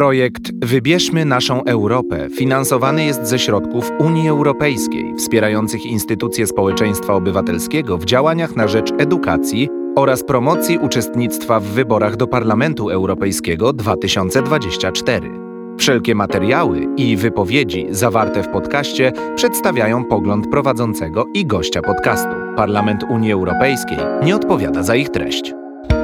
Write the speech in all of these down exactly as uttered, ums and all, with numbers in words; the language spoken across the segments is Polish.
Projekt Wybierzmy naszą Europę finansowany jest ze środków Unii Europejskiej, wspierających instytucje społeczeństwa obywatelskiego w działaniach na rzecz edukacji oraz promocji uczestnictwa w wyborach do Parlamentu Europejskiego dwa tysiące dwudziestego czwartego. Wszelkie materiały i wypowiedzi zawarte w podcaście przedstawiają pogląd prowadzącego i gościa podcastu. Parlament Unii Europejskiej nie odpowiada za ich treść.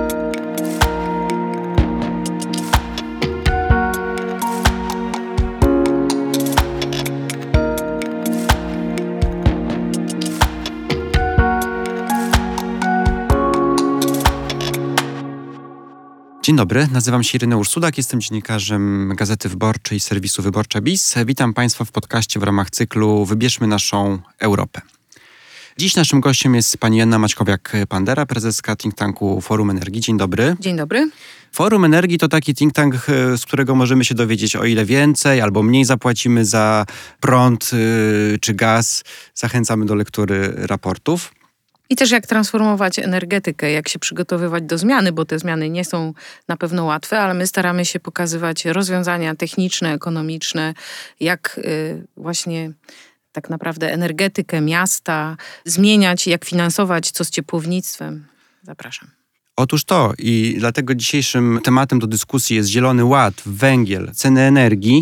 Dzień dobry, nazywam się Ireneusz Sudak, jestem dziennikarzem Gazety Wyborczej i serwisu Wyborcza Bis. Witam Państwa w podcaście w ramach cyklu Wybierzmy naszą Europę. Dziś naszym gościem jest pani Joanna Maćkowiak-Pandera, prezeska think tanku Forum Energii. Dzień dobry. Dzień dobry. Forum Energii to taki think tank, z którego możemy się dowiedzieć, o ile więcej albo mniej zapłacimy za prąd yy, czy gaz. Zachęcamy do lektury raportów. I też jak transformować energetykę, jak się przygotowywać do zmiany, bo te zmiany nie są na pewno łatwe, ale my staramy się pokazywać rozwiązania techniczne, ekonomiczne, jak y, właśnie tak naprawdę energetykę miasta zmieniać, jak finansować, co z ciepłownictwem. Zapraszam. Otóż to i dlatego dzisiejszym tematem do dyskusji jest Zielony Ład, węgiel, ceny energii.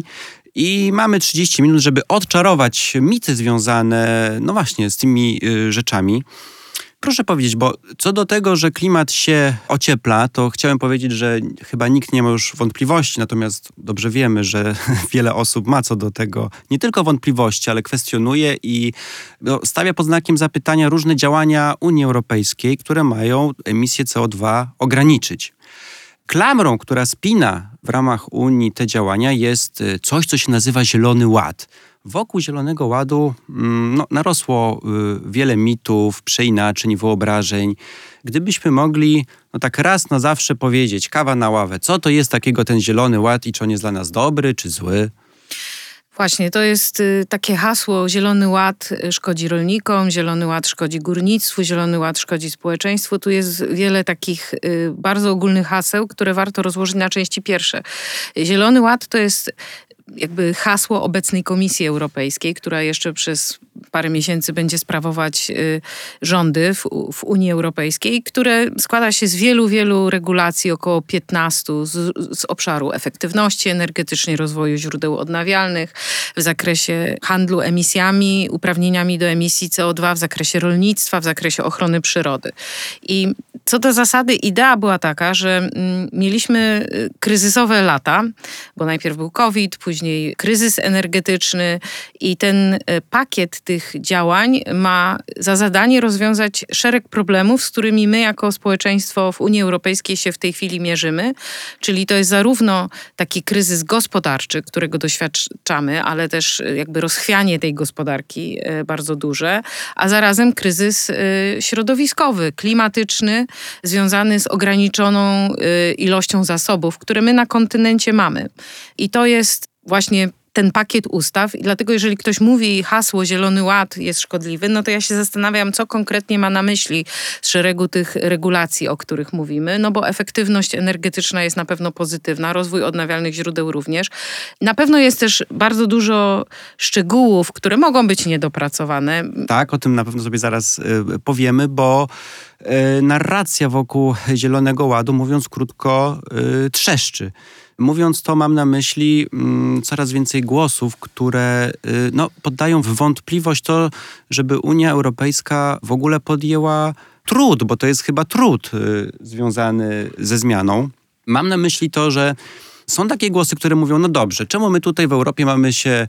I mamy trzydzieści minut, żeby odczarować mity związane, no właśnie, z tymi y, rzeczami. Proszę powiedzieć, bo co do tego, że klimat się ociepla, to chciałem powiedzieć, że chyba nikt nie ma już wątpliwości, natomiast dobrze wiemy, że wiele osób ma co do tego nie tylko wątpliwości, ale kwestionuje i no, stawia pod znakiem zapytania różne działania Unii Europejskiej, które mają emisję C O dwa ograniczyć. Klamrą, która spina w ramach Unii te działania, jest coś, co się nazywa Zielony Ład. Wokół Zielonego Ładu no, narosło y, wiele mitów, przeinaczeń, wyobrażeń. Gdybyśmy mogli no, tak raz na zawsze powiedzieć, kawa na ławę, co to jest takiego ten Zielony Ład i czy on jest dla nas dobry, czy zły? Właśnie, to jest y, takie hasło, Zielony Ład szkodzi rolnikom, Zielony Ład szkodzi górnictwu, Zielony Ład szkodzi społeczeństwu. Tu jest wiele takich y, bardzo ogólnych haseł, które warto rozłożyć na części pierwsze. Zielony Ład to jest jakby hasło obecnej Komisji Europejskiej, która jeszcze przez parę miesięcy będzie sprawować y, rządy w, w Unii Europejskiej, które składa się z wielu, wielu regulacji, około piętnastu, z, z obszaru efektywności energetycznej, rozwoju źródeł odnawialnych, w zakresie handlu emisjami, uprawnieniami do emisji C O dwa, w zakresie rolnictwa, w zakresie ochrony przyrody. I co do zasady, idea była taka, że mm, mieliśmy kryzysowe lata, bo najpierw był COVID, później kryzys energetyczny i ten y, pakiet tych działań ma za zadanie rozwiązać szereg problemów, z którymi my jako społeczeństwo w Unii Europejskiej się w tej chwili mierzymy. Czyli to jest zarówno taki kryzys gospodarczy, którego doświadczamy, ale też jakby rozchwianie tej gospodarki bardzo duże, a zarazem kryzys środowiskowy, klimatyczny, związany z ograniczoną ilością zasobów, które my na kontynencie mamy. I to jest właśnie ten pakiet ustaw i dlatego jeżeli ktoś mówi hasło Zielony Ład jest szkodliwy, no to ja się zastanawiam, co konkretnie ma na myśli z szeregu tych regulacji, o których mówimy, no bo efektywność energetyczna jest na pewno pozytywna, rozwój odnawialnych źródeł również. Na pewno jest też bardzo dużo szczegółów, które mogą być niedopracowane. Tak, o tym na pewno sobie zaraz y, powiemy, bo y, narracja wokół Zielonego Ładu, mówiąc krótko, y, trzeszczy. Mówiąc to, mam na myśli mm, coraz więcej głosów, które y, no, poddają w wątpliwość to, żeby Unia Europejska w ogóle podjęła trud, bo to jest chyba trud y, związany ze zmianą. Mam na myśli to, że są takie głosy, które mówią, no dobrze, czemu my tutaj w Europie mamy się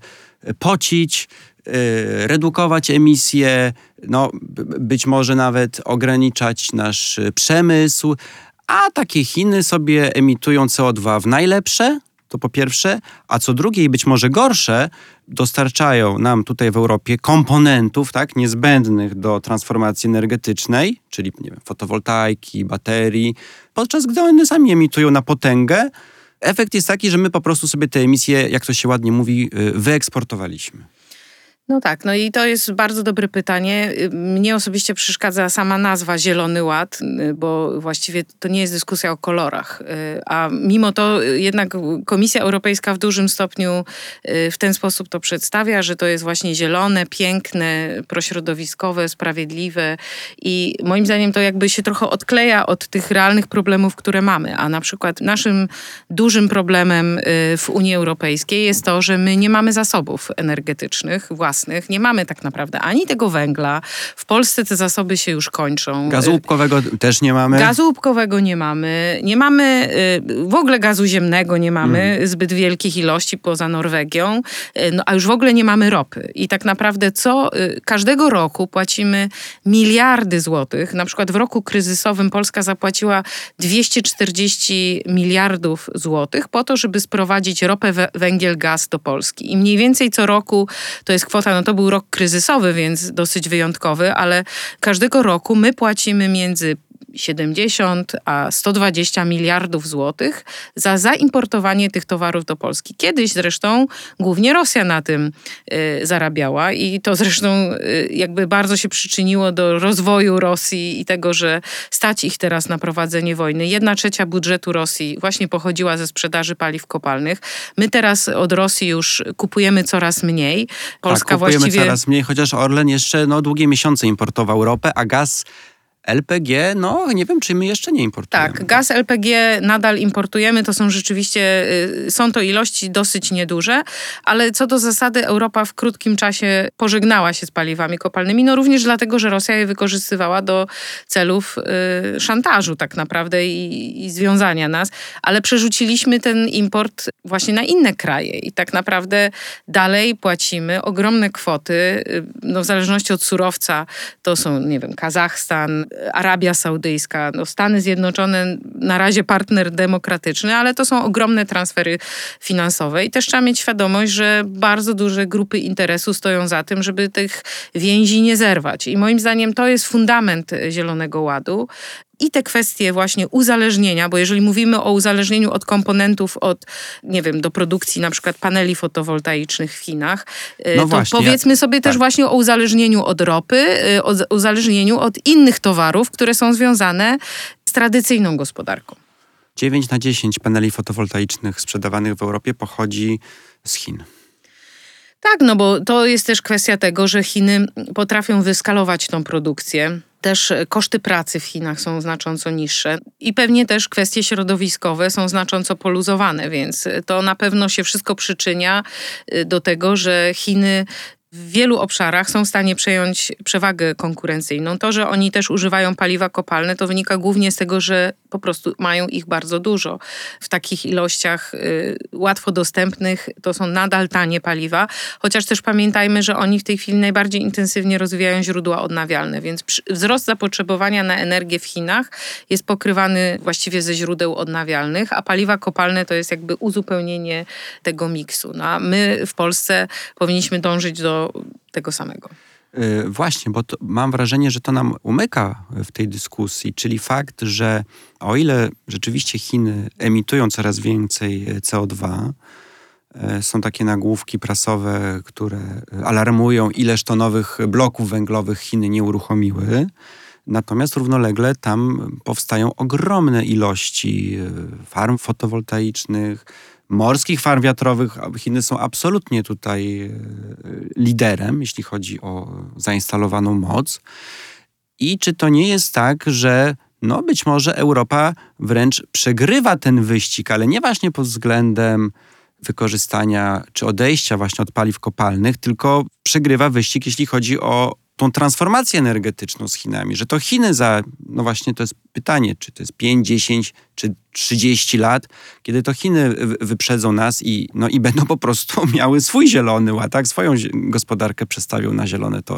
pocić, y, redukować emisje, no być może nawet ograniczać nasz przemysł, a takie Chiny sobie emitują C O dwa w najlepsze, to po pierwsze, a co drugie i być może gorsze, dostarczają nam tutaj w Europie komponentów, tak, niezbędnych do transformacji energetycznej, czyli nie wiem, fotowoltaiki, baterii, podczas gdy one sami emitują na potęgę. Efekt jest taki, że my po prostu sobie te emisje, jak to się ładnie mówi, wyeksportowaliśmy. No tak, no i to jest bardzo dobre pytanie. Mnie osobiście przeszkadza sama nazwa Zielony Ład, bo właściwie to nie jest dyskusja o kolorach. A mimo to jednak Komisja Europejska w dużym stopniu w ten sposób to przedstawia, że to jest właśnie zielone, piękne, prośrodowiskowe, sprawiedliwe i moim zdaniem to jakby się trochę odkleja od tych realnych problemów, które mamy. A na przykład naszym dużym problemem w Unii Europejskiej jest to, że my nie mamy zasobów energetycznych własnych. Nie mamy tak naprawdę ani tego węgla. W Polsce te zasoby się już kończą. Gazu łupkowego też nie mamy. Gazu łupkowego nie mamy. Nie mamy w ogóle gazu ziemnego, nie mamy mm. zbyt wielkich ilości poza Norwegią. No, a już w ogóle nie mamy ropy. I tak naprawdę co każdego roku płacimy miliardy złotych. Na przykład w roku kryzysowym Polska zapłaciła dwieście czterdzieści miliardów złotych po to, żeby sprowadzić ropę, węgiel, gaz do Polski. I mniej więcej co roku to jest kwota, no to był rok kryzysowy, więc dosyć wyjątkowy, ale każdego roku my płacimy między siedemdziesiąt a sto dwadzieścia miliardów złotych za zaimportowanie tych towarów do Polski. Kiedyś zresztą głównie Rosja na tym y, zarabiała i to zresztą y, jakby bardzo się przyczyniło do rozwoju Rosji i tego, że stać ich teraz na prowadzenie wojny. Jedna trzecia budżetu Rosji właśnie pochodziła ze sprzedaży paliw kopalnych. My teraz od Rosji już kupujemy coraz mniej. Polska tak, kupujemy właściwie... coraz mniej, chociaż Orlen jeszcze no, długie miesiące importował ropę, a gaz L P G, no nie wiem, czy my jeszcze nie importujemy. Tak, gaz L P G nadal importujemy, to są rzeczywiście, są to ilości dosyć nieduże, ale co do zasady Europa w krótkim czasie pożegnała się z paliwami kopalnymi, no również dlatego, że Rosja je wykorzystywała do celów y, szantażu tak naprawdę i, i związania nas, ale przerzuciliśmy ten import właśnie na inne kraje i tak naprawdę dalej płacimy ogromne kwoty, y, no w zależności od surowca, to są, nie wiem, Kazachstan, Arabia Saudyjska, no Stany Zjednoczone na razie partner demokratyczny, ale to są ogromne transfery finansowe i też trzeba mieć świadomość, że bardzo duże grupy interesu stoją za tym, żeby tych więzi nie zerwać. I moim zdaniem to jest fundament Zielonego Ładu. I te kwestie właśnie uzależnienia, bo jeżeli mówimy o uzależnieniu od komponentów, od, nie wiem, do produkcji na przykład paneli fotowoltaicznych w Chinach, no to właśnie, powiedzmy ja, sobie tak. też właśnie o uzależnieniu od ropy, o uzależnieniu od innych towarów, które są związane z tradycyjną gospodarką. dziewięć na dziesięć paneli fotowoltaicznych sprzedawanych w Europie pochodzi z Chin. Tak, no bo to jest też kwestia tego, że Chiny potrafią wyskalować tą produkcję. Też koszty pracy w Chinach są znacząco niższe i pewnie też kwestie środowiskowe są znacząco poluzowane, więc to na pewno się wszystko przyczynia do tego, że Chiny w wielu obszarach są w stanie przejąć przewagę konkurencyjną. To, że oni też używają paliwa kopalne, to wynika głównie z tego, że po prostu mają ich bardzo dużo. W takich ilościach y, łatwo dostępnych to są nadal tanie paliwa, chociaż też pamiętajmy, że oni w tej chwili najbardziej intensywnie rozwijają źródła odnawialne, więc przy, wzrost zapotrzebowania na energię w Chinach jest pokrywany właściwie ze źródeł odnawialnych, a paliwa kopalne to jest jakby uzupełnienie tego miksu. No, a my w Polsce powinniśmy dążyć do tego samego. Yy, właśnie, bo to, mam wrażenie, że to nam umyka w tej dyskusji, czyli fakt, że o ile rzeczywiście Chiny emitują coraz więcej C O dwa, yy, są takie nagłówki prasowe, które alarmują, ileż to nowych bloków węglowych Chiny nie uruchomiły, natomiast równolegle tam powstają ogromne ilości farm fotowoltaicznych, morskich farm wiatrowych. Chiny są absolutnie tutaj liderem, jeśli chodzi o zainstalowaną moc. I czy to nie jest tak, że no być może Europa wręcz przegrywa ten wyścig, ale nie właśnie pod względem wykorzystania czy odejścia właśnie od paliw kopalnych, tylko przegrywa wyścig, jeśli chodzi o tą transformację energetyczną z Chinami, że to Chiny za, no właśnie to jest pytanie, czy to jest pięć, dziesięć, czy trzydzieści lat, kiedy to Chiny wyprzedzą nas i, no i będą po prostu miały swój zielony ład, tak? Swoją gospodarkę przestawią na zielone tory.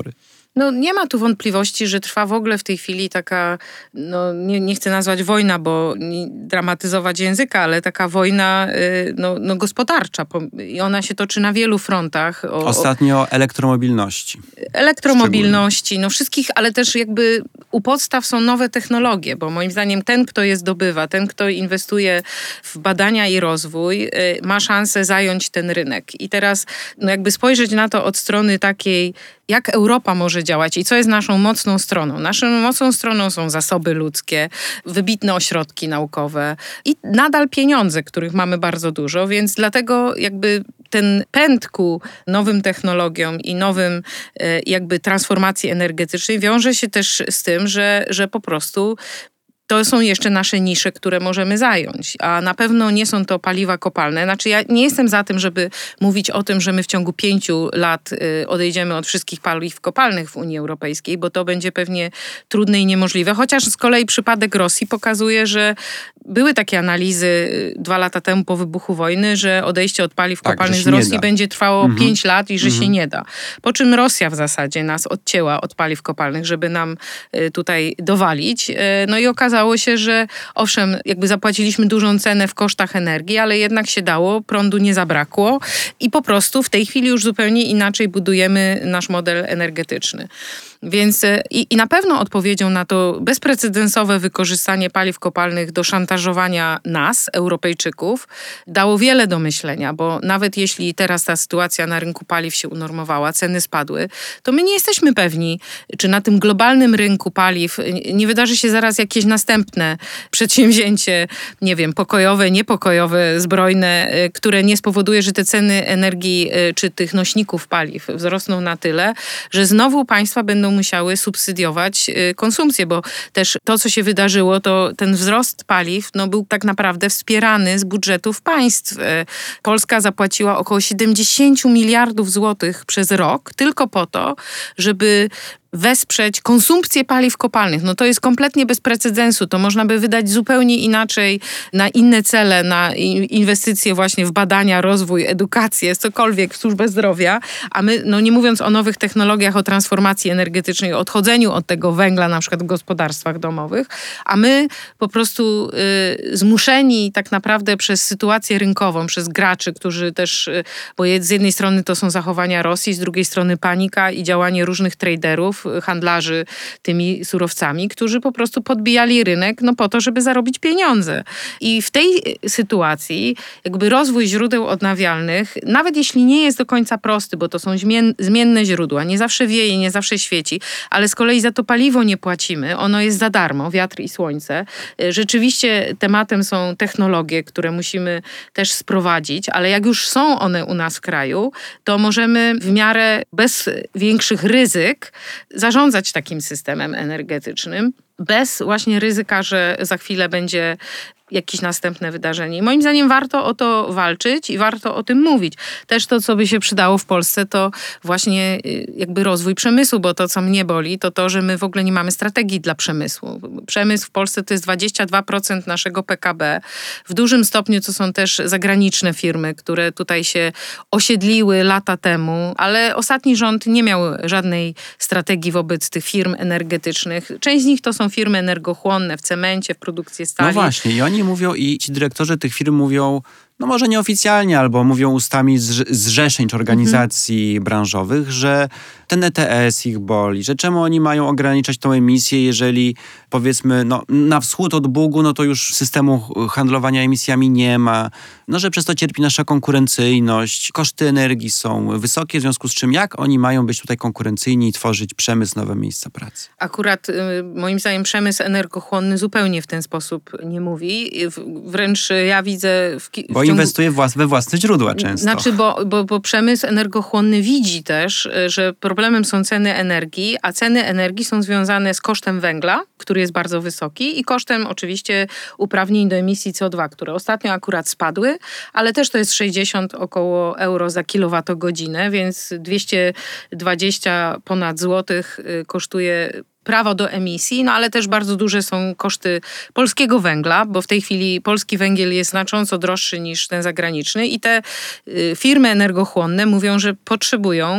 No nie ma tu wątpliwości, że trwa w ogóle w tej chwili taka, no nie, nie chcę nazwać wojna, bo nie dramatyzować języka, ale taka wojna y, no, no gospodarcza. I ona się toczy na wielu frontach. O, Ostatnio o elektromobilności. Elektromobilności, no wszystkich, ale też jakby u podstaw są nowe technologie, bo moim zdaniem ten, kto je zdobywa, ten, kto inwestuje w badania i rozwój, y, ma szansę zająć ten rynek. I teraz no jakby spojrzeć na to od strony takiej, jak Europa może działać i co jest naszą mocną stroną. Naszą mocną stroną są zasoby ludzkie, wybitne ośrodki naukowe i nadal pieniądze, których mamy bardzo dużo, więc dlatego jakby ten pęd ku nowym technologiom i nowym jakby transformacji energetycznej wiąże się też z tym, że, że po prostu to są jeszcze nasze nisze, które możemy zająć, a na pewno nie są to paliwa kopalne. Znaczy ja nie jestem za tym, żeby mówić o tym, że my w ciągu pięciu lat odejdziemy od wszystkich paliw kopalnych w Unii Europejskiej, bo to będzie pewnie trudne i niemożliwe. Chociaż z kolei przypadek Rosji pokazuje, że były takie analizy dwa lata temu po wybuchu wojny, że odejście od paliw tak, kopalnych z Rosji będzie trwało mhm. pięć lat i że mhm. się nie da. Po czym Rosja w zasadzie nas odcięła od paliw kopalnych, żeby nam tutaj dowalić. No i okazało się, że owszem, jakby zapłaciliśmy dużą cenę w kosztach energii, ale jednak się dało, prądu nie zabrakło i po prostu w tej chwili już zupełnie inaczej budujemy nasz model energetyczny. Więc i, i na pewno odpowiedzią na to bezprecedensowe wykorzystanie paliw kopalnych do szantażowania nas, Europejczyków, dało wiele do myślenia, bo nawet jeśli teraz ta sytuacja na rynku paliw się unormowała, ceny spadły, to my nie jesteśmy pewni, czy na tym globalnym rynku paliw nie wydarzy się zaraz jakieś następne przedsięwzięcie, nie wiem, pokojowe, niepokojowe, zbrojne, które nie spowoduje, że te ceny energii czy tych nośników paliw wzrosną na tyle, że znowu państwa będą musiały subsydiować konsumpcję, bo też to, co się wydarzyło, to ten wzrost paliw no, był tak naprawdę wspierany z budżetów państw. Polska zapłaciła około siedemdziesiąt miliardów złotych przez rok tylko po to, żeby wesprzeć konsumpcję paliw kopalnych. No to jest kompletnie bez precedensu. To można by wydać zupełnie inaczej na inne cele, na inwestycje właśnie w badania, rozwój, edukację, cokolwiek, służbę zdrowia. A my, no nie mówiąc o nowych technologiach, o transformacji energetycznej, o odchodzeniu od tego węgla na przykład w gospodarstwach domowych, a my po prostu y, zmuszeni tak naprawdę przez sytuację rynkową, przez graczy, którzy też, y, bo z jednej strony to są zachowania Rosji, z drugiej strony panika i działanie różnych traderów, handlarzy tymi surowcami, którzy po prostu podbijali rynek no po to, żeby zarobić pieniądze. I w tej sytuacji jakby rozwój źródeł odnawialnych, nawet jeśli nie jest do końca prosty, bo to są zmien- zmienne źródła, nie zawsze wieje, nie zawsze świeci, ale z kolei za to paliwo nie płacimy, ono jest za darmo, wiatr i słońce. Rzeczywiście tematem są technologie, które musimy też sprowadzić, ale jak już są one u nas w kraju, to możemy w miarę bez większych ryzyk zarządzać takim systemem energetycznym, bez właśnie ryzyka, że za chwilę będzie jakieś następne wydarzenie. I moim zdaniem warto o to walczyć i warto o tym mówić. Też to, co by się przydało w Polsce, to właśnie jakby rozwój przemysłu, bo to, co mnie boli, to to, że my w ogóle nie mamy strategii dla przemysłu. Przemysł w Polsce to jest dwadzieścia dwa procent naszego P K B. W dużym stopniu to są też zagraniczne firmy, które tutaj się osiedliły lata temu, ale ostatni rząd nie miał żadnej strategii wobec tych firm energetycznych. Część z nich to są firmy energochłonne w cemencie, w produkcji stali. No właśnie, i oni mówią, i ci dyrektorzy tych firm mówią, no może nieoficjalnie, albo mówią ustami zrze- zrzeszeń czy organizacji mhm. branżowych, że ten E T S ich boli, że czemu oni mają ograniczać tą emisję, jeżeli powiedzmy no, na wschód od Bugu, no to już systemu handlowania emisjami nie ma, no że przez to cierpi nasza konkurencyjność, koszty energii są wysokie, w związku z czym jak oni mają być tutaj konkurencyjni i tworzyć przemysł, nowe miejsca pracy? Akurat y, moim zdaniem przemysł energochłonny zupełnie w ten sposób nie mówi. W, wręcz ja widzę w, w Bo ciągu... inwestuje włas- we własne źródła często. Znaczy, bo, bo, bo przemysł energochłonny widzi też, że problemem są ceny energii, a ceny energii są związane z kosztem węgla, który jest bardzo wysoki i kosztem oczywiście uprawnień do emisji C O dwa, które ostatnio akurat spadły, ale też to jest sześćdziesiąt około euro za kilowatogodzinę, więc dwieście dwadzieścia ponad złotych kosztuje prawo do emisji, no ale też bardzo duże są koszty polskiego węgla, bo w tej chwili polski węgiel jest znacząco droższy niż ten zagraniczny i te y, firmy energochłonne mówią, że potrzebują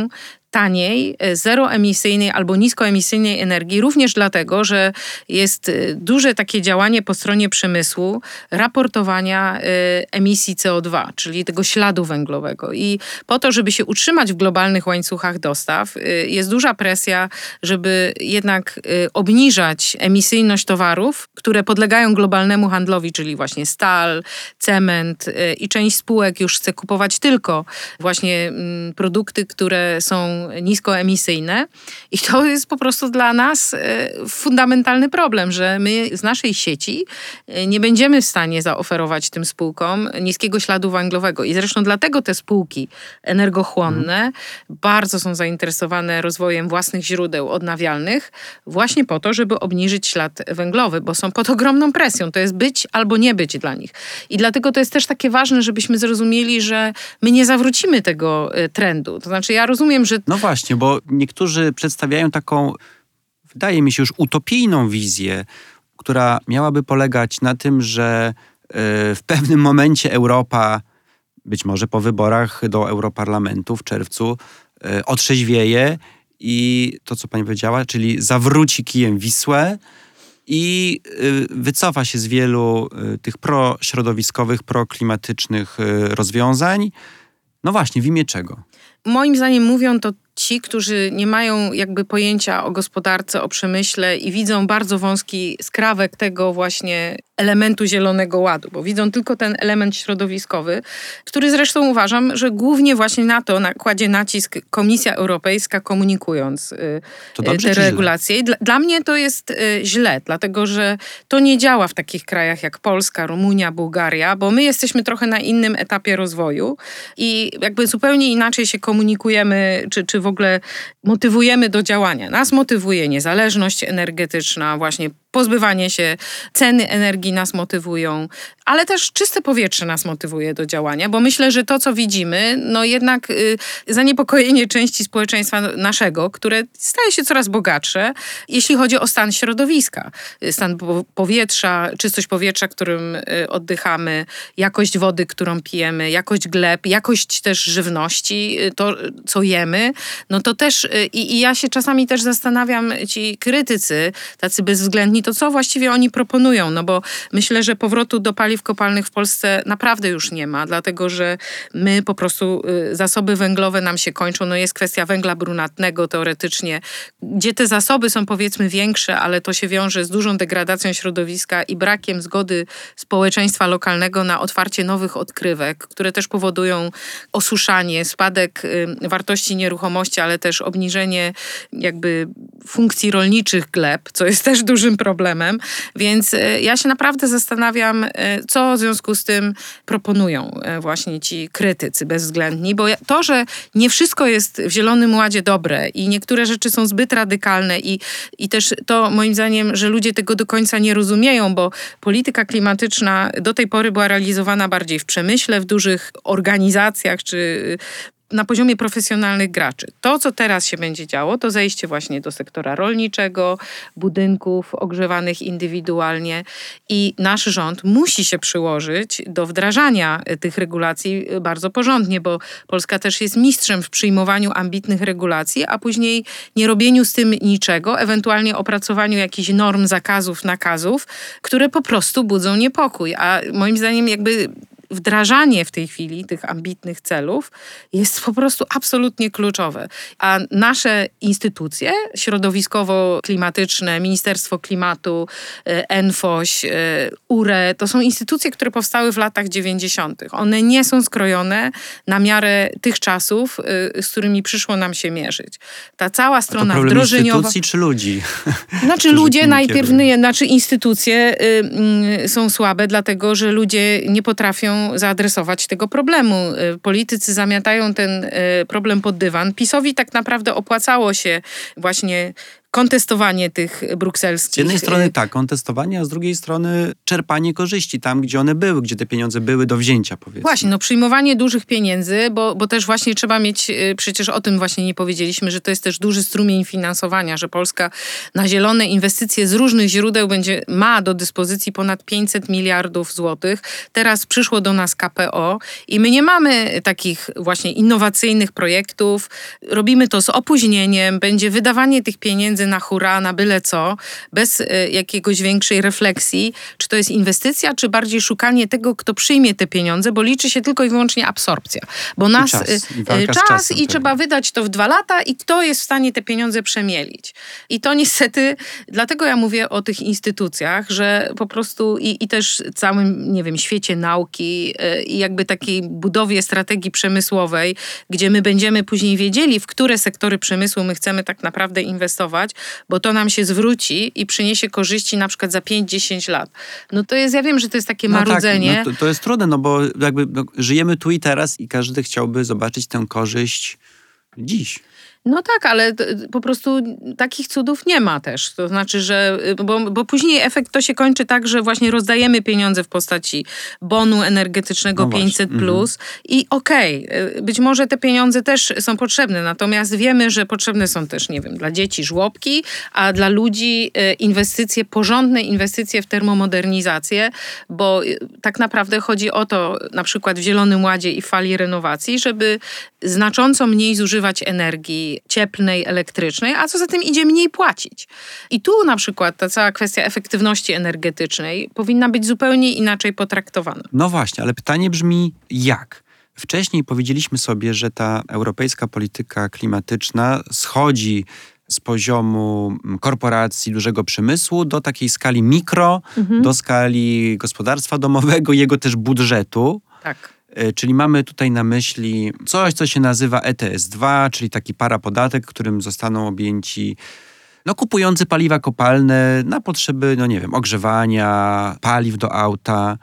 taniej, zeroemisyjnej albo niskoemisyjnej energii, również dlatego, że jest duże takie działanie po stronie przemysłu raportowania emisji C O dwa, czyli tego śladu węglowego. I po to, żeby się utrzymać w globalnych łańcuchach dostaw, jest duża presja, żeby jednak obniżać emisyjność towarów, które podlegają globalnemu handlowi, czyli właśnie stal, cement i część spółek już chce kupować tylko właśnie produkty, które są niskoemisyjne. I to jest po prostu dla nas fundamentalny problem, że my z naszej sieci nie będziemy w stanie zaoferować tym spółkom niskiego śladu węglowego. I zresztą dlatego te spółki energochłonne hmm. bardzo są zainteresowane rozwojem własnych źródeł odnawialnych właśnie po to, żeby obniżyć ślad węglowy, bo są pod ogromną presją. To jest być albo nie być dla nich. I dlatego to jest też takie ważne, żebyśmy zrozumieli, że my nie zawrócimy tego trendu. To znaczy ja rozumiem, że... No właśnie, bo niektórzy przedstawiają taką, wydaje mi się już utopijną wizję, która miałaby polegać na tym, że w pewnym momencie Europa, być może po wyborach do Europarlamentu w czerwcu, otrzeźwieje i to, co pani powiedziała, czyli zawróci kijem Wisłę i wycofa się z wielu tych prośrodowiskowych, proklimatycznych rozwiązań. No właśnie, w imię czego? Moim zdaniem mówią to ci, którzy nie mają jakby pojęcia o gospodarce, o przemyśle i widzą bardzo wąski skrawek tego właśnie elementu Zielonego Ładu, bo widzą tylko ten element środowiskowy, który zresztą uważam, że głównie właśnie na to nakładzie nacisk Komisja Europejska, komunikując to dobrze, te czy regulacje. Źle? Dla, dla mnie to jest źle, dlatego że to nie działa w takich krajach jak Polska, Rumunia, Bułgaria, bo my jesteśmy trochę na innym etapie rozwoju i jakby zupełnie inaczej się komunikujemy, czy, czy w ogóle motywujemy do działania. Nas motywuje niezależność energetyczna, właśnie pozbywanie się, ceny energii nas motywują, ale też czyste powietrze nas motywuje do działania, bo myślę, że to, co widzimy, no jednak y, zaniepokojenie części społeczeństwa naszego, które staje się coraz bogatsze, jeśli chodzi o stan środowiska. Stan powietrza, czystość powietrza, którym y, oddychamy, jakość wody, którą pijemy, jakość gleb, jakość też żywności, y, to, co jemy, no to też y, i ja się czasami też zastanawiam, ci krytycy, tacy bezwzględni, to co właściwie oni proponują, no bo myślę, że powrotu do paliw kopalnych w Polsce naprawdę już nie ma, dlatego że my po prostu y, zasoby węglowe nam się kończą, no jest kwestia węgla brunatnego teoretycznie, gdzie te zasoby są powiedzmy większe, ale to się wiąże z dużą degradacją środowiska i brakiem zgody społeczeństwa lokalnego na otwarcie nowych odkrywek, które też powodują osuszanie, spadek y, wartości nieruchomości, ale też obniżenie jakby funkcji rolniczych gleb, co jest też dużym problemem, więc ja się naprawdę zastanawiam, co w związku z tym proponują właśnie ci krytycy bezwzględni, bo to, że nie wszystko jest w Zielonym Ładzie dobre i niektóre rzeczy są zbyt radykalne i, i też to moim zdaniem, że ludzie tego do końca nie rozumieją, bo polityka klimatyczna do tej pory była realizowana bardziej w przemyśle, w dużych organizacjach czy na poziomie profesjonalnych graczy. To, co teraz się będzie działo, to zejście właśnie do sektora rolniczego, budynków ogrzewanych indywidualnie i nasz rząd musi się przyłożyć do wdrażania tych regulacji bardzo porządnie, bo Polska też jest mistrzem w przyjmowaniu ambitnych regulacji, a później nie robieniu z tym niczego, ewentualnie opracowaniu jakichś norm, zakazów, nakazów, które po prostu budzą niepokój. A moim zdaniem jakby wdrażanie w tej chwili tych ambitnych celów jest po prostu absolutnie kluczowe. A nasze instytucje środowiskowo-klimatyczne, Ministerstwo Klimatu, ENFOŚ, U R E, to są instytucje, które powstały w latach dziewięćdziesiątych. One nie są skrojone na miarę tych czasów, z którymi przyszło nam się mierzyć. Ta cała strona A to wdrożeniowa... instytucji czy ludzi? Znaczy ludzie najpierw, nie, znaczy instytucje y, y, są słabe, dlatego że ludzie nie potrafią zaadresować tego problemu. Politycy zamiatają ten problem pod dywan. PiS-owi tak naprawdę opłacało się właśnie kontestowanie tych brukselskich... Z jednej strony tak, kontestowanie, a z drugiej strony czerpanie korzyści tam, gdzie one były, gdzie te pieniądze były do wzięcia, powiedzmy. Właśnie, no przyjmowanie dużych pieniędzy, bo, bo też właśnie trzeba mieć, przecież o tym właśnie nie powiedzieliśmy, że to jest też duży strumień finansowania, że Polska na zielone inwestycje z różnych źródeł będzie, ma do dyspozycji ponad pięćset miliardów złotych. Teraz przyszło do nas K P O i my nie mamy takich właśnie innowacyjnych projektów. Robimy to z opóźnieniem, będzie wydawanie tych pieniędzy na hura, na byle co, bez y, jakiegoś większej refleksji, czy to jest inwestycja, czy bardziej szukanie tego, kto przyjmie te pieniądze, bo liczy się tylko i wyłącznie absorpcja. Bo nas I czas, i y, walka z czas czasem, i pewnie. trzeba wydać to w dwa lata i kto jest w stanie te pieniądze przemielić. I to niestety, dlatego ja mówię o tych instytucjach, że po prostu i, i też całym, nie wiem, świecie nauki y, i jakby takiej budowie strategii przemysłowej, gdzie my będziemy później wiedzieli, w które sektory przemysłu my chcemy tak naprawdę inwestować, bo to nam się zwróci i przyniesie korzyści na przykład za pięć dziesięć lat. No to jest, ja wiem, że to jest takie No marudzenie. tak, no to, to jest trudne, no bo jakby no, żyjemy tu i teraz i każdy chciałby zobaczyć tę korzyść dziś. No tak, ale t- po prostu takich cudów nie ma też. To znaczy, że bo, bo później efekt to się kończy tak, że właśnie rozdajemy pieniądze w postaci bonu energetycznego No właśnie, pięćset plus i okej, okay, być może te pieniądze też są potrzebne, natomiast wiemy, że potrzebne są też, nie wiem, dla dzieci żłobki, a dla ludzi inwestycje, porządne inwestycje w termomodernizację, bo tak naprawdę chodzi o to, na przykład w Zielonym Ładzie i fali renowacji, żeby znacząco mniej zużywać energii cieplnej, elektrycznej, a co za tym idzie mniej płacić. I tu na przykład ta cała kwestia efektywności energetycznej powinna być zupełnie inaczej potraktowana. No właśnie, ale pytanie brzmi jak? Wcześniej powiedzieliśmy sobie, że ta europejska polityka klimatyczna schodzi z poziomu korporacji, dużego przemysłu do takiej skali mikro, mhm. do skali gospodarstwa domowego, jego też budżetu. Tak. Czyli mamy tutaj na myśli coś, co się nazywa E T S dwa, czyli taki parapodatek, którym zostaną objęci no, kupujący paliwa kopalne na potrzeby, no nie wiem, ogrzewania, paliw do auta.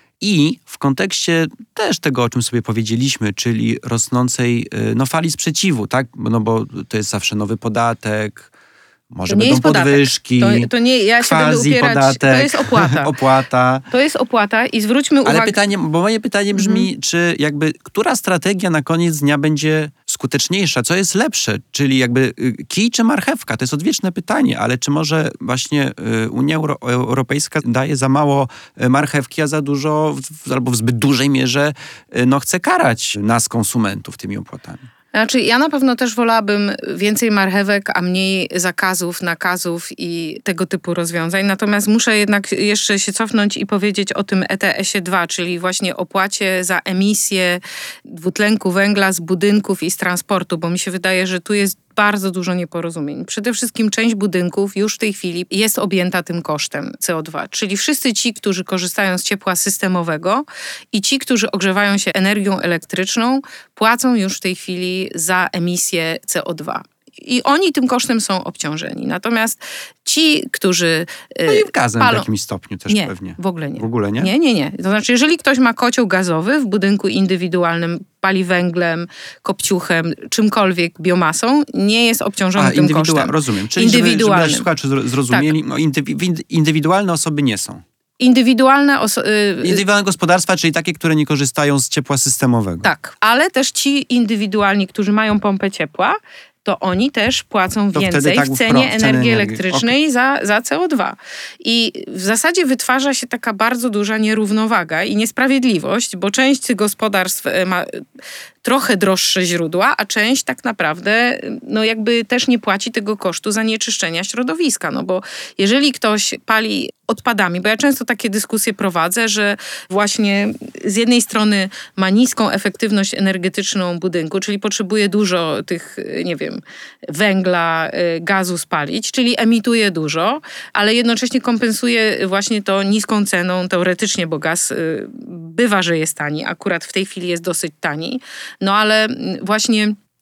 I w kontekście też tego, o czym sobie powiedzieliśmy, czyli rosnącej no, fali sprzeciwu, tak? No bo to jest zawsze nowy podatek, może będą podwyżki, to, to nie, ja się będę upierać, podatek, to jest opłata. opłata. To jest opłata i zwróćmy uwagę... Ale pytanie, bo moje pytanie brzmi, mhm. czy jakby, która strategia na koniec dnia będzie skuteczniejsza? Co jest lepsze? Czyli jakby kij czy marchewka? To jest odwieczne pytanie, ale czy może właśnie Unia Euro- Europejska daje za mało marchewki, a za dużo w, albo w zbyt dużej mierze no, chce karać nas, konsumentów, tymi opłatami? Znaczy, ja na pewno też wolałabym więcej marchewek, a mniej zakazów, nakazów i tego typu rozwiązań. Natomiast muszę jednak jeszcze się cofnąć i powiedzieć o tym E T S ie dwa, czyli właśnie opłacie za emisję dwutlenku węgla z budynków i z transportu, bo mi się wydaje, że tu jest bardzo dużo nieporozumień. Przede wszystkim część budynków już w tej chwili jest objęta tym kosztem C O dwa, czyli wszyscy ci, którzy korzystają z ciepła systemowego i ci, którzy ogrzewają się energią elektryczną, płacą już w tej chwili za emisję C O dwa. I oni tym kosztem są obciążeni. Natomiast ci, którzy No i gazem palą... w jakimś stopniu też nie, pewnie. w ogóle nie. W ogóle nie? Nie, nie, nie. To znaczy, jeżeli ktoś ma kocioł gazowy w budynku indywidualnym, pali węglem, kopciuchem, czymkolwiek, biomasą, nie jest obciążony A, tym indywidua- kosztem. Rozumiem. Czyli żeby, żeby nasi słuchacze zrozumieli, tak. no, indywi- indywidualne osoby nie są. Indywidualne oso- y- Indywidualne gospodarstwa, czyli takie, które nie korzystają z ciepła systemowego. Tak, ale też ci indywidualni, którzy mają pompę ciepła, to oni też płacą to więcej tak w cenie pro, energii, energii elektrycznej okay. za, za C O dwa. I w zasadzie wytwarza się taka bardzo duża nierównowaga i niesprawiedliwość, bo część tych gospodarstw ma trochę droższe źródła, a część tak naprawdę no jakby też nie płaci tego kosztu zanieczyszczenia środowiska. No bo jeżeli ktoś pali odpadami, bo ja często takie dyskusje prowadzę, że właśnie z jednej strony ma niską efektywność energetyczną budynku, czyli potrzebuje dużo tych, nie wiem, węgla, gazu spalić, czyli emituje dużo, ale jednocześnie kompensuje właśnie to niską ceną teoretycznie, bo gaz bywa, że jest tani, akurat w tej chwili jest dosyć tani, no ale właśnie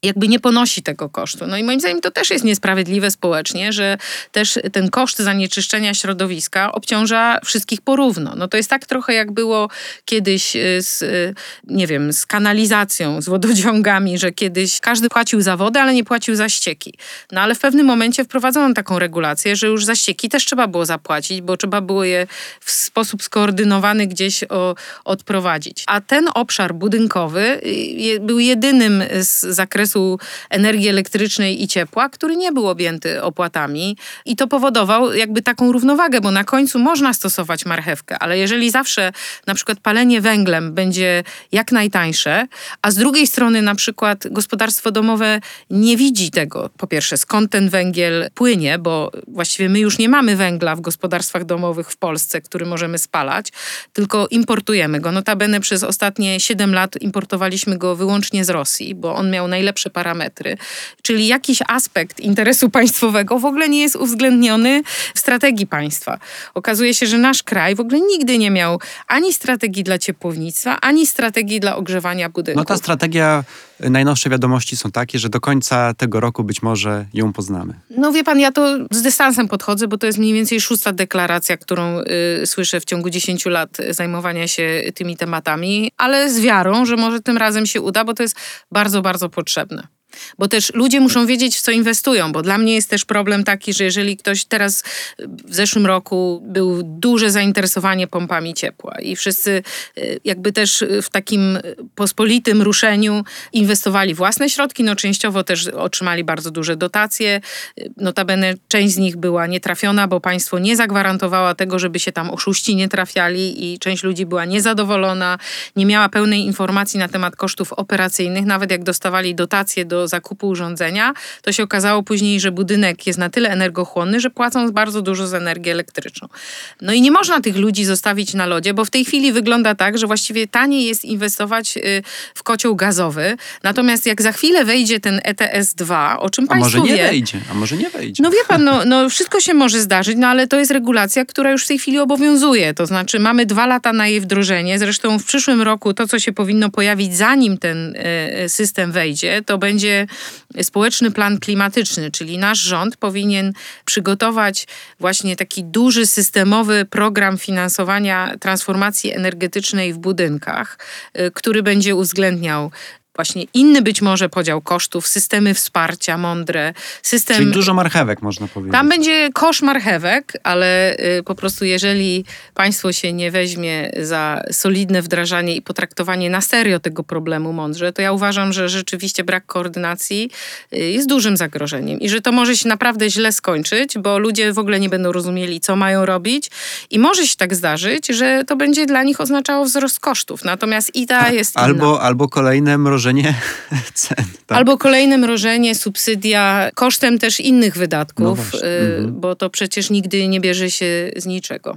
jakby nie ponosi tego kosztu. No i moim zdaniem to też jest niesprawiedliwe społecznie, że też ten koszt zanieczyszczenia środowiska obciąża wszystkich porówno. No to jest tak trochę jak było kiedyś z, nie wiem, z kanalizacją, z wodociągami, że kiedyś każdy płacił za wodę, ale nie płacił za ścieki. No ale w pewnym momencie wprowadzono taką regulację, że już za ścieki też trzeba było zapłacić, bo trzeba było je w sposób skoordynowany gdzieś o, odprowadzić. A ten obszar budynkowy je, był jedynym z zakresu energii elektrycznej i ciepła, który nie był objęty opłatami i to powodował jakby taką równowagę, bo na końcu można stosować marchewkę, ale jeżeli zawsze na przykład palenie węglem będzie jak najtańsze, a z drugiej strony na przykład gospodarstwo domowe nie widzi tego, po pierwsze skąd ten węgiel płynie, bo właściwie my już nie mamy węgla w gospodarstwach domowych w Polsce, który możemy spalać, tylko importujemy go. Notabene przez ostatnie siedem lat importowaliśmy go wyłącznie z Rosji, bo on miał najlepsze parametry. Czyli jakiś aspekt interesu państwowego w ogóle nie jest uwzględniony w strategii państwa. Okazuje się, że nasz kraj w ogóle nigdy nie miał ani strategii dla ciepłownictwa, ani strategii dla ogrzewania budynków. No ta strategia, najnowsze wiadomości są takie, że do końca tego roku być może ją poznamy. No wie pan, ja to z dystansem podchodzę, bo to jest mniej więcej szósta deklaracja, którą y, słyszę w ciągu dziesięciu lat zajmowania się tymi tematami, ale z wiarą, że może tym razem się uda, bo to jest bardzo, bardzo potrzebne. Bo też ludzie muszą wiedzieć, w co inwestują, bo dla mnie jest też problem taki, że jeżeli ktoś teraz w zeszłym roku był duże zainteresowanie pompami ciepła i wszyscy jakby też w takim pospolitym ruszeniu inwestowali własne środki, no częściowo też otrzymali bardzo duże dotacje. Notabene część z nich była nietrafiona, bo państwo nie zagwarantowała tego, żeby się tam oszuści nie trafiali i część ludzi była niezadowolona, nie miała pełnej informacji na temat kosztów operacyjnych, nawet jak dostawali dotacje do zakupu urządzenia, to się okazało później, że budynek jest na tyle energochłonny, że płacą bardzo dużo za energię elektryczną. No i nie można tych ludzi zostawić na lodzie, bo w tej chwili wygląda tak, że właściwie taniej jest inwestować w kocioł gazowy, natomiast jak za chwilę wejdzie ten E T S dwa, o czym a państwo może nie wie... wejdzie, a może nie wejdzie. No wie pan, no, no wszystko się może zdarzyć, no ale to jest regulacja, która już w tej chwili obowiązuje, to znaczy mamy dwa lata na jej wdrożenie, zresztą w przyszłym roku to, co się powinno pojawić zanim ten y, system wejdzie, to będzie społeczny plan klimatyczny, czyli nasz rząd powinien przygotować właśnie taki duży systemowy program finansowania transformacji energetycznej w budynkach, który będzie uwzględniał właśnie inny być może podział kosztów, systemy wsparcia mądre, system... Czyli dużo marchewek, można powiedzieć. Tam będzie kosz marchewek, ale y, po prostu jeżeli państwo się nie weźmie za solidne wdrażanie i potraktowanie na serio tego problemu mądrze, to ja uważam, że rzeczywiście brak koordynacji y, jest dużym zagrożeniem i że to może się naprawdę źle skończyć, bo ludzie w ogóle nie będą rozumieli, co mają robić i może się tak zdarzyć, że to będzie dla nich oznaczało wzrost kosztów. Natomiast I T A jest inna. Albo, albo kolejne mrożenie cen. Tak? Albo kolejne mrożenie, subsydia, kosztem też innych wydatków, No y, mhm. bo to przecież nigdy nie bierze się z niczego.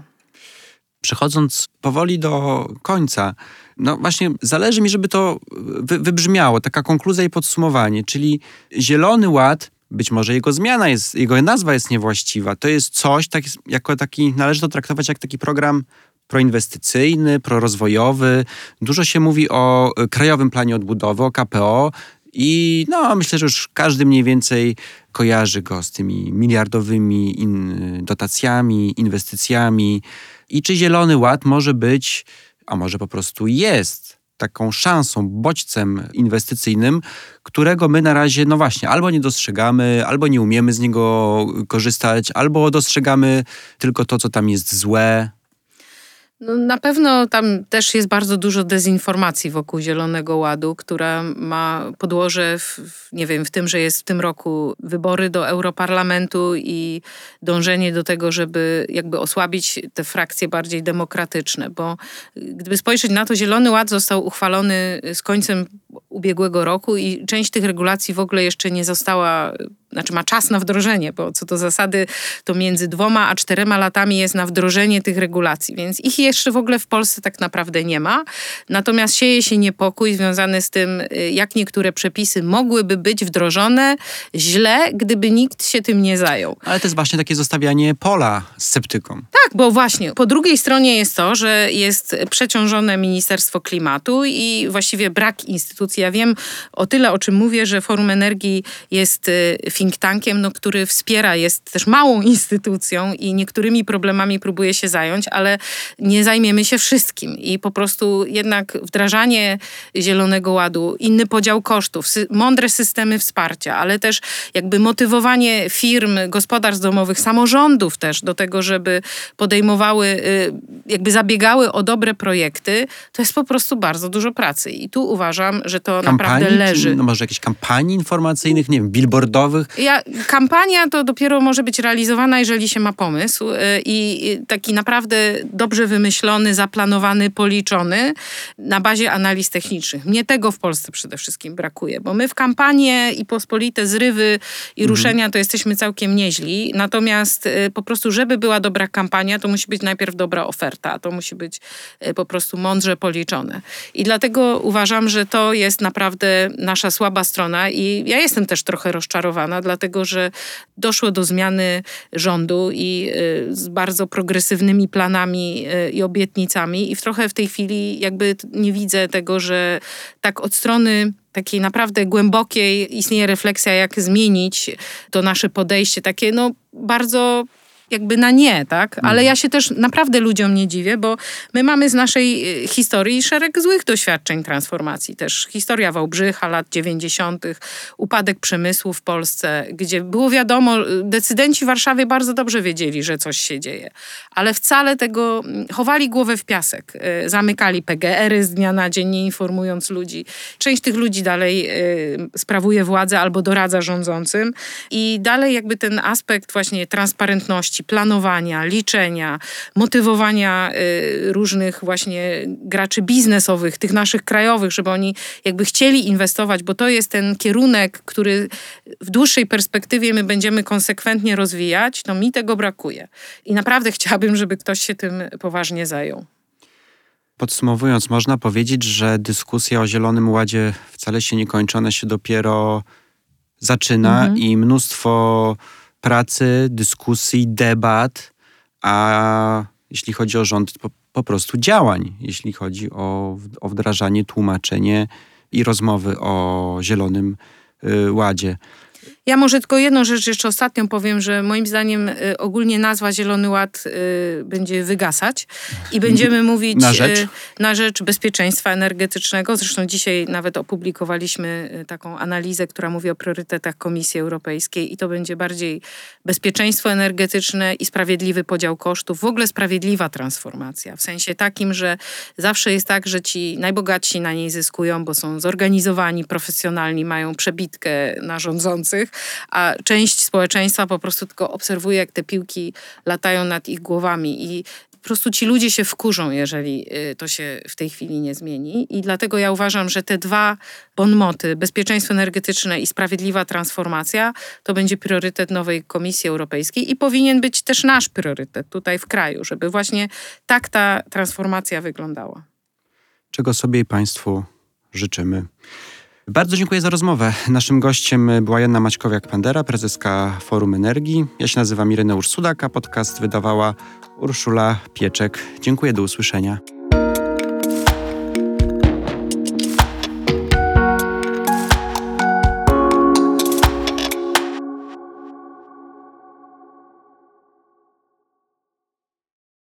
Przechodząc powoli do końca, no właśnie zależy mi, żeby to wy, wybrzmiało, taka konkluzja i podsumowanie, czyli Zielony Ład, być może jego zmiana jest, jego nazwa jest niewłaściwa, to jest coś, tak, jako taki, należy to traktować jak taki program proinwestycyjny, prorozwojowy. Dużo się mówi o Krajowym Planie Odbudowy, o K P O i no, myślę, że już każdy mniej więcej kojarzy go z tymi miliardowymi in, dotacjami, inwestycjami. I czy Zielony Ład może być, a może po prostu jest taką szansą, bodźcem inwestycyjnym, którego my na razie, no właśnie, albo nie dostrzegamy, albo nie umiemy z niego korzystać, albo dostrzegamy tylko to, co tam jest złe. No, na pewno tam też jest bardzo dużo dezinformacji wokół Zielonego Ładu, która ma podłoże w, w, nie wiem, w tym, że jest w tym roku wybory do Europarlamentu i dążenie do tego, żeby jakby osłabić te frakcje bardziej demokratyczne, bo gdyby spojrzeć na to, Zielony Ład został uchwalony z końcem ubiegłego roku i część tych regulacji w ogóle jeszcze nie została znaczy ma czas na wdrożenie, bo co do zasady to między dwoma a czterema latami jest na wdrożenie tych regulacji, więc ich jeszcze w ogóle w Polsce tak naprawdę nie ma. Natomiast sieje się niepokój związany z tym, jak niektóre przepisy mogłyby być wdrożone źle, gdyby nikt się tym nie zajął. Ale to jest właśnie takie zostawianie pola sceptykom. Tak, bo właśnie po drugiej stronie jest to, że jest przeciążone Ministerstwo Klimatu i właściwie brak instytucji. Ja wiem o tyle, o czym mówię, że Forum Energii jest think tankiem, no, który wspiera, jest też małą instytucją i niektórymi problemami próbuje się zająć, ale nie zajmiemy się wszystkim. I po prostu jednak wdrażanie Zielonego Ładu, inny podział kosztów, sy- mądre systemy wsparcia, ale też jakby motywowanie firm, gospodarstw domowych, samorządów też do tego, żeby podejmowały, jakby zabiegały o dobre projekty, to jest po prostu bardzo dużo pracy. I tu uważam, że to Kampanii, naprawdę leży. Czy, no może jakichś kampanii informacyjnych, nie wiem, billboardowych? Ja, kampania to dopiero może być realizowana, jeżeli się ma pomysł i, i taki naprawdę dobrze wymyślony, zaplanowany, policzony na bazie analiz technicznych. Mnie tego w Polsce przede wszystkim brakuje, bo my w kampanię i pospolite zrywy i Mhm. ruszenia to jesteśmy całkiem nieźli, natomiast y, po prostu, żeby była dobra kampania, to musi być najpierw dobra oferta, to musi być y, po prostu mądrze policzone. I dlatego uważam, że to jest naprawdę nasza słaba strona i ja jestem też trochę rozczarowana, dlatego że doszło do zmiany rządu i y, z bardzo progresywnymi planami y, i obietnicami i w trochę w tej chwili jakby nie widzę tego, że tak od strony takiej naprawdę głębokiej istnieje refleksja, jak zmienić to nasze podejście, takie no bardzo jakby na nie, tak? Ale ja się też naprawdę ludziom nie dziwię, bo my mamy z naszej y, historii szereg złych doświadczeń transformacji. Też historia Wałbrzycha, lat dziewięćdziesiątych, upadek przemysłu w Polsce, gdzie było wiadomo, decydenci w Warszawie bardzo dobrze wiedzieli, że coś się dzieje. Ale wcale tego, chowali głowę w piasek. Y, zamykali P G R-y z dnia na dzień, nie informując ludzi. Część tych ludzi dalej y, sprawuje władzę albo doradza rządzącym. I dalej jakby ten aspekt właśnie transparentności, planowania, liczenia, motywowania y, różnych właśnie graczy biznesowych, tych naszych krajowych, żeby oni jakby chcieli inwestować, bo to jest ten kierunek, który w dłuższej perspektywie my będziemy konsekwentnie rozwijać, to mi tego brakuje. I naprawdę chciałabym, żeby ktoś się tym poważnie zajął. Podsumowując, można powiedzieć, że dyskusja o Zielonym Ładzie wcale się nie kończy, ona się dopiero zaczyna Mhm. i mnóstwo pracy, dyskusji, debat, a jeśli chodzi o rząd, po, po prostu działań, jeśli chodzi o, o wdrażanie, tłumaczenie i rozmowy o Zielonym y, Ładzie. Ja może tylko jedną rzecz jeszcze ostatnią powiem, że moim zdaniem y, ogólnie nazwa Zielony Ład y, będzie wygasać i będziemy mówić Na rzecz? Y, na rzecz bezpieczeństwa energetycznego. Zresztą dzisiaj nawet opublikowaliśmy y, taką analizę, która mówi o priorytetach Komisji Europejskiej i to będzie bardziej bezpieczeństwo energetyczne i sprawiedliwy podział kosztów. W ogóle sprawiedliwa transformacja. W sensie takim, że zawsze jest tak, że ci najbogatsi na niej zyskują, bo są zorganizowani, profesjonalni, mają przebitkę na rządzących, a część społeczeństwa po prostu tylko obserwuje, jak te piłki latają nad ich głowami i po prostu ci ludzie się wkurzą, jeżeli to się w tej chwili nie zmieni. I dlatego ja uważam, że te dwa bonmoty, bezpieczeństwo energetyczne i sprawiedliwa transformacja, to będzie priorytet nowej Komisji Europejskiej i powinien być też nasz priorytet tutaj w kraju, żeby właśnie tak ta transformacja wyglądała. Czego sobie i Państwu życzymy. Bardzo dziękuję za rozmowę. Naszym gościem była Joanna Maćkowiak-Pandera, prezeska Forum Energii. Ja się nazywam Ireneusz Sudak, a podcast wydawała Urszula Pieczek. Dziękuję, do usłyszenia.